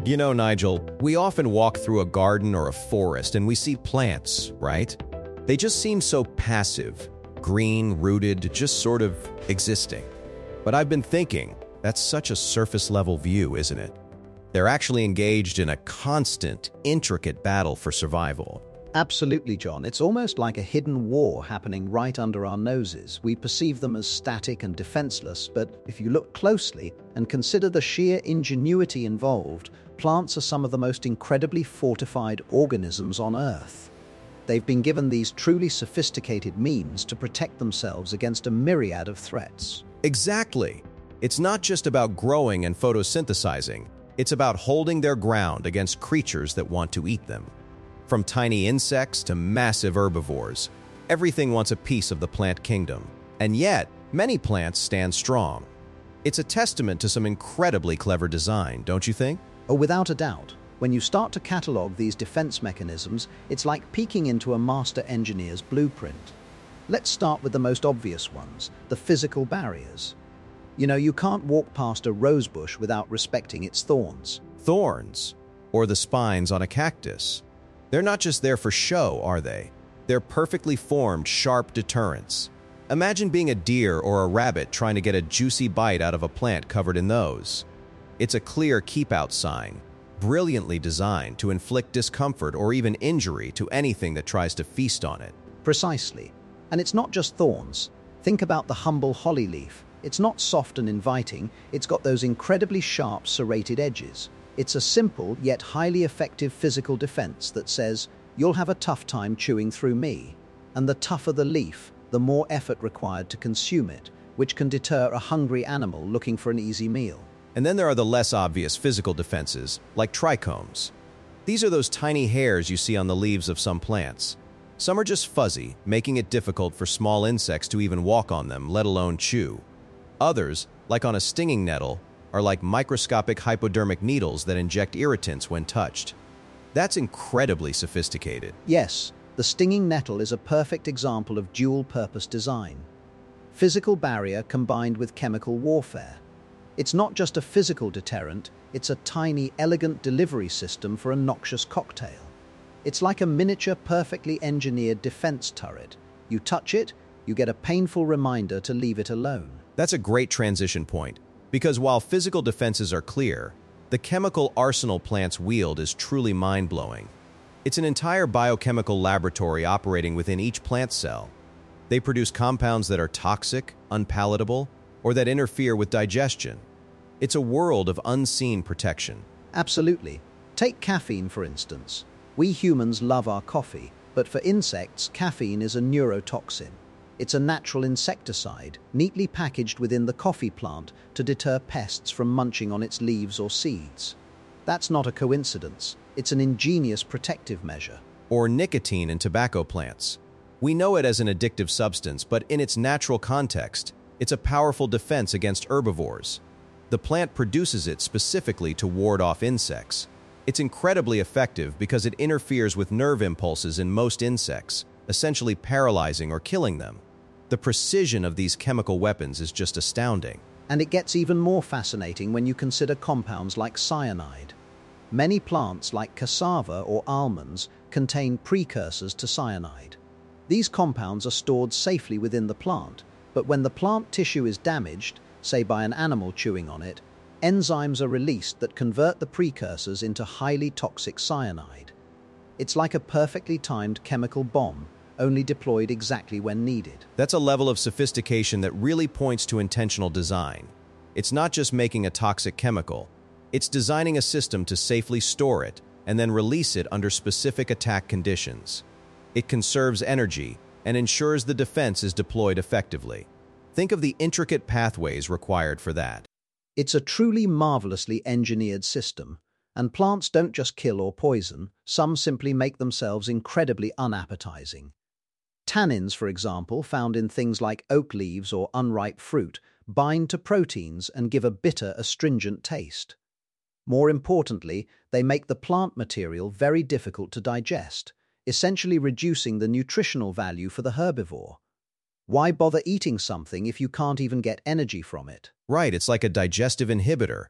You know, Nigel, we often walk through a garden or a forest and we see plants, right? They just seem so passive, green, rooted, just sort of existing. But I've been thinking, that's such a surface-level view, isn't it? They're actually engaged in a constant, intricate battle for survival. Absolutely, John. It's almost like a hidden war happening right under our noses. We perceive them as static and defenseless, but if you look closely and consider the sheer ingenuity involved, plants are some of the most incredibly fortified organisms on Earth. They've been given these truly sophisticated means to protect themselves against a myriad of threats. Exactly. It's not just about growing and photosynthesizing. It's about holding their ground against creatures that want to eat them. From tiny insects to massive herbivores, everything wants a piece of the plant kingdom. And yet, many plants stand strong. It's a testament to some incredibly clever design, don't you think? Oh, without a doubt. When you start to catalog these defense mechanisms, it's like peeking into a master engineer's blueprint. Let's start with the most obvious ones, the physical barriers. You know, you can't walk past a rosebush without respecting its thorns. Thorns, or the spines on a cactus. They're not just there for show, are they? They're perfectly formed, sharp deterrents. Imagine being a deer or a rabbit trying to get a juicy bite out of a plant covered in those. It's a clear keep-out sign, brilliantly designed to inflict discomfort or even injury to anything that tries to feast on it. Precisely. And it's not just thorns. Think about the humble holly leaf. It's not soft and inviting, it's got those incredibly sharp, serrated edges. It's a simple yet highly effective physical defense that says, you'll have a tough time chewing through me. And the tougher the leaf, the more effort required to consume it, which can deter a hungry animal looking for an easy meal. And then there are the less obvious physical defenses, like trichomes. These are those tiny hairs you see on the leaves of some plants. Some are just fuzzy, making it difficult for small insects to even walk on them, let alone chew. Others, like on a stinging nettle, are like microscopic hypodermic needles that inject irritants when touched. That's incredibly sophisticated. Yes, the stinging nettle is a perfect example of dual-purpose design. Physical barrier combined with chemical warfare. It's not just a physical deterrent, it's a tiny, elegant delivery system for a noxious cocktail. It's like a miniature, perfectly engineered defense turret. You touch it, you get a painful reminder to leave it alone. That's a great transition point. Because while physical defenses are clear, the chemical arsenal plants wield is truly mind-blowing. It's an entire biochemical laboratory operating within each plant cell. They produce compounds that are toxic, unpalatable, or that interfere with digestion. It's a world of unseen protection. Absolutely. Take caffeine, for instance. We humans love our coffee, but for insects, caffeine is a neurotoxin. It's a natural insecticide, neatly packaged within the coffee plant to deter pests from munching on its leaves or seeds. That's not a coincidence. It's an ingenious protective measure. Or nicotine in tobacco plants. We know it as an addictive substance, but in its natural context, it's a powerful defense against herbivores. The plant produces it specifically to ward off insects. It's incredibly effective because it interferes with nerve impulses in most insects, essentially paralyzing or killing them. The precision of these chemical weapons is just astounding. And it gets even more fascinating when you consider compounds like cyanide. Many plants, like cassava or almonds, contain precursors to cyanide. These compounds are stored safely within the plant, but when the plant tissue is damaged, say by an animal chewing on it, enzymes are released that convert the precursors into highly toxic cyanide. It's like a perfectly timed chemical bomb, only deployed exactly when needed. That's a level of sophistication that really points to intentional design. It's not just making a toxic chemical, it's designing a system to safely store it and then release it under specific attack conditions. It conserves energy and ensures the defense is deployed effectively. Think of the intricate pathways required for that. It's a truly marvelously engineered system, and plants don't just kill or poison, some simply make themselves incredibly unappetizing. Tannins, for example, found in things like oak leaves or unripe fruit, bind to proteins and give a bitter, astringent taste. More importantly, they make the plant material very difficult to digest, essentially reducing the nutritional value for the herbivore. Why bother eating something if you can't even get energy from it? Right, it's like a digestive inhibitor.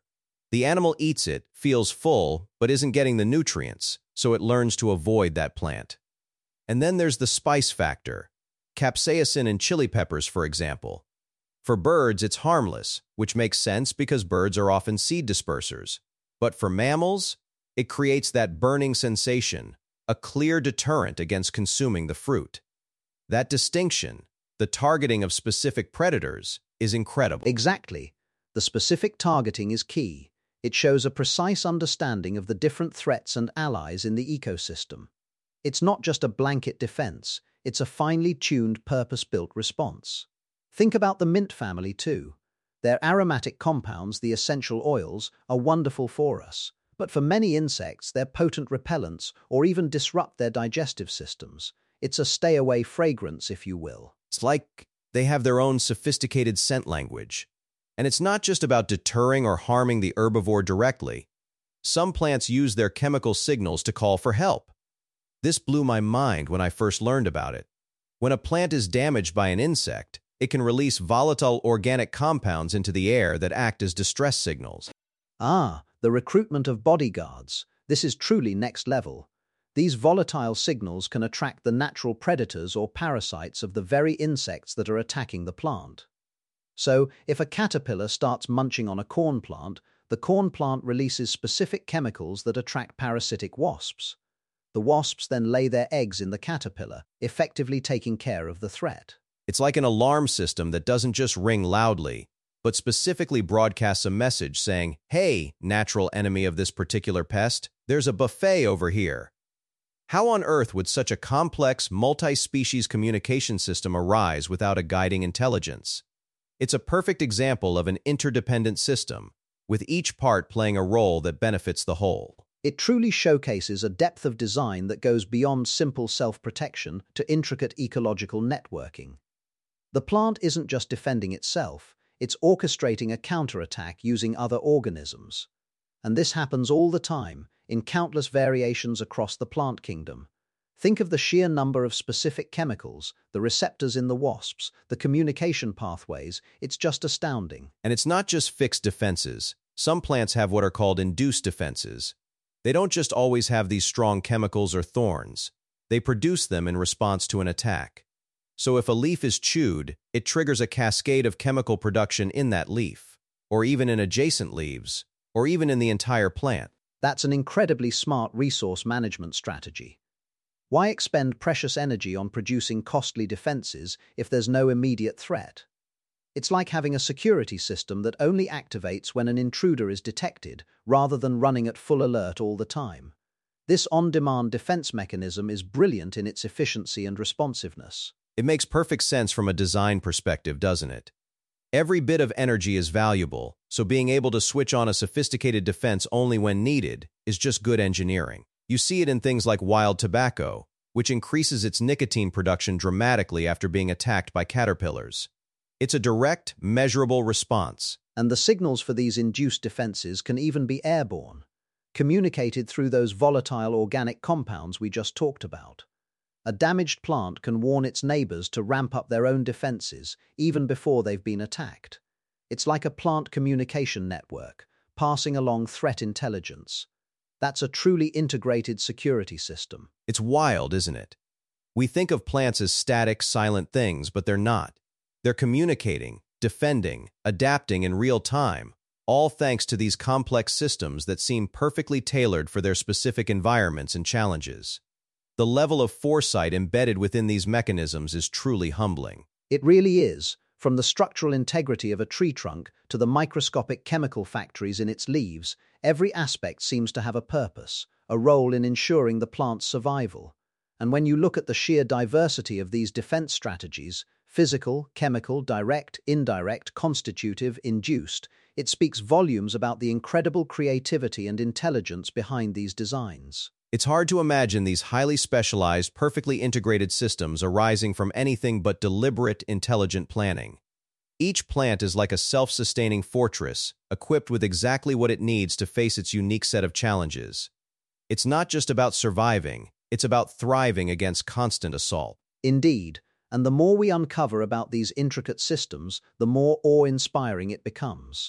The animal eats it, feels full, but isn't getting the nutrients, so it learns to avoid that plant. And then there's the spice factor. Capsaicin in chili peppers, for example. For birds, it's harmless, which makes sense because birds are often seed dispersers. But for mammals, it creates that burning sensation, a clear deterrent against consuming the fruit. That distinction, the targeting of specific predators, is incredible. Exactly. The specific targeting is key. It shows a precise understanding of the different threats and allies in the ecosystem. It's not just a blanket defense, it's a finely tuned, purpose-built response. Think about the mint family too. Their aromatic compounds, the essential oils, are wonderful for us. But for many insects, they're potent repellents or even disrupt their digestive systems. It's a stay-away fragrance, if you will. It's like they have their own sophisticated scent language. And it's not just about deterring or harming the herbivore directly. Some plants use their chemical signals to call for help. This blew my mind when I first learned about it. When a plant is damaged by an insect, it can release volatile organic compounds into the air that act as distress signals. Ah, the recruitment of bodyguards. This is truly next level. These volatile signals can attract the natural predators or parasites of the very insects that are attacking the plant. So, if a caterpillar starts munching on a corn plant, the corn plant releases specific chemicals that attract parasitic wasps. The wasps then lay their eggs in the caterpillar, effectively taking care of the threat. It's like an alarm system that doesn't just ring loudly, but specifically broadcasts a message saying, "Hey, natural enemy of this particular pest, there's a buffet over here." How on earth would such a complex, multi-species communication system arise without a guiding intelligence? It's a perfect example of an interdependent system, with each part playing a role that benefits the whole. It truly showcases a depth of design that goes beyond simple self-protection to intricate ecological networking. The plant isn't just defending itself, it's orchestrating a counterattack using other organisms. And this happens all the time, in countless variations across the plant kingdom. Think of the sheer number of specific chemicals, the receptors in the wasps, the communication pathways. It's just astounding. And it's not just fixed defenses. Some plants have what are called induced defenses. They don't just always have these strong chemicals or thorns. They produce them in response to an attack. So if a leaf is chewed, it triggers a cascade of chemical production in that leaf, or even in adjacent leaves, or even in the entire plant. That's an incredibly smart resource management strategy. Why expend precious energy on producing costly defenses if there's no immediate threat? It's like having a security system that only activates when an intruder is detected, rather than running at full alert all the time. This on-demand defense mechanism is brilliant in its efficiency and responsiveness. It makes perfect sense from a design perspective, doesn't it? Every bit of energy is valuable, so being able to switch on a sophisticated defense only when needed is just good engineering. You see it in things like wild tobacco, which increases its nicotine production dramatically after being attacked by caterpillars. It's a direct, measurable response. And the signals for these induced defenses can even be airborne, communicated through those volatile organic compounds we just talked about. A damaged plant can warn its neighbors to ramp up their own defenses even before they've been attacked. It's like a plant communication network, passing along threat intelligence. That's a truly integrated security system. It's wild, isn't it? We think of plants as static, silent things, but they're not. They're communicating, defending, adapting in real time, all thanks to these complex systems that seem perfectly tailored for their specific environments and challenges. The level of foresight embedded within these mechanisms is truly humbling. It really is, from the structural integrity of a tree trunk to the microscopic chemical factories in its leaves. Every aspect seems to have a purpose, a role in ensuring the plant's survival. And when you look at the sheer diversity of these defense strategies, physical, chemical, direct, indirect, constitutive, induced, it speaks volumes about the incredible creativity and intelligence behind these designs. It's hard to imagine these highly specialized, perfectly integrated systems arising from anything but deliberate, intelligent planning. Each plant is like a self-sustaining fortress, equipped with exactly what it needs to face its unique set of challenges. It's not just about surviving, it's about thriving against constant assault. Indeed, and the more we uncover about these intricate systems, the more awe-inspiring it becomes.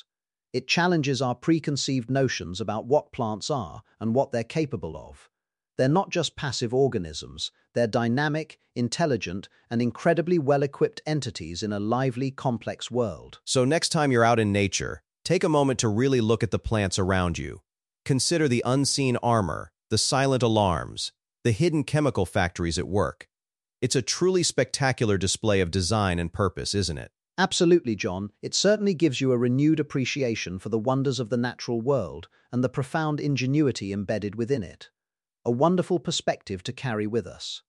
It challenges our preconceived notions about what plants are and what they're capable of. They're not just passive organisms, they're dynamic, intelligent, and incredibly well-equipped entities in a lively, complex world. So next time you're out in nature, take a moment to really look at the plants around you. Consider the unseen armor, the silent alarms, the hidden chemical factories at work. It's a truly spectacular display of design and purpose, isn't it? Absolutely, John. It certainly gives you a renewed appreciation for the wonders of the natural world and the profound ingenuity embedded within it. A wonderful perspective to carry with us.